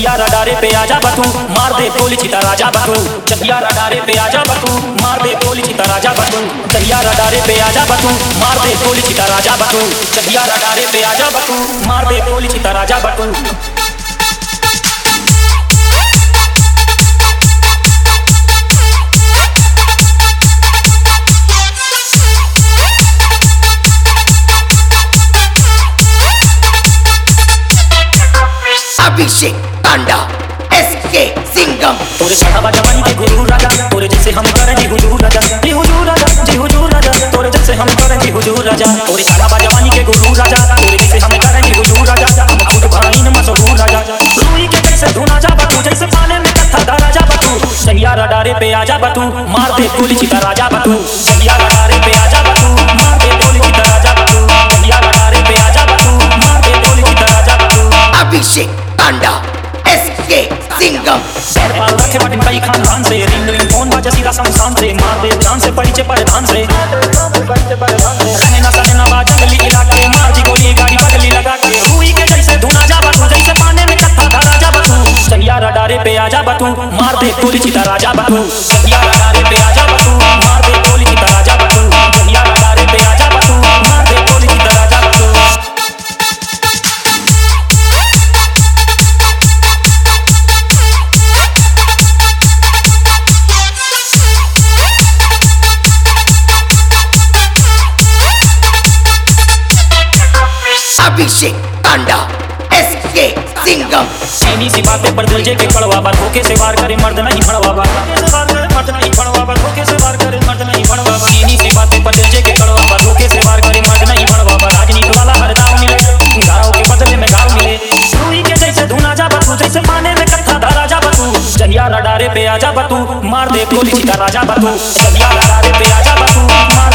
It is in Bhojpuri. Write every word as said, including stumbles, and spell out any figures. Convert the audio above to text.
चकिया रडारे पे आजा बतू मार दे गोली चिता राजा बतू चकिया रडारे पे आजा बतू मार दे गोली चिता राजा बतू चकिया रडारे पे आजा बतू मार दे गोली चिता राजा बतू चकिया रडारे पे आजा बतू मार दे गोली चिता राजा बतू अभिषेक तांडा एस के सिंघम तोरे चढ़ावा जवानी के गुरु राजा तोरे जैसे हम करें जी हुजूर राजा जी हुजूर राजा जी हुजूर राजा तोरे जैसे हम करें जी हुजूर राजा तोरे चढ़ावा जवानी के गुरु राजा तोरे जैसे हम करें जी हुजूर राजा हम खुद भाई न मशहूर राजा रूई के जैसे धुना जा बतू जैसे पानी में कथा दा राजा बतू चकिया रडारे पे आजा बतू मार दे गोली चिता राजा बतू चकिया रडारे पे आजा बतू मार दे गोली चिता राजा बतू चकिया रडारे पे आजा बतू मार दे गोली चिता राजा बतू अभिषेक तांडा एस के सिंघम सर पाल रखे बटन कई खानदान से रिंग रिंग फोन बाजा सीधा शमशान से मार दे जान से परिचय परिधान से रहने ना सने ना बाजा गली इलाके मार दी गोली गाड़ी बदली लगा के रूई के जैसे धुना जा बतू जैसे पानी में कथा दा राजा बतू चकिया रडारे पे आजा बतू मार दे गोली चिता राजा बतू चकिया रडारे पे आजा बतू मार दे गोली चिता राजा बतू चकिया रडारे पे आजा बतू मार दे गोली चिता राजा बतू अभिषेक तांडा एस के सिंघम सीनी सी बातें पर दिल जे के कड़वा बात धोखे से वार करे मर्द नहीं फड़वा बात मर्द नहीं फड़वा बात धोखे से वार करे मर्द नहीं फड़वा बात सीनी सी बातें पर दिल जे के कड़वा बात धोखे से वार करे मर्द नहीं फड़वा बात राजनीति वाला हर दाव मिले गाँव के बदले में गाँव मिले रूई के जैसे धुना जा बतू जैसे पानी में कथा दा राजा बतू चकिया रडारे पे आजा बतू मार दे गोली चिता राजा बतू चकिया रडारे पे आजा बतू मार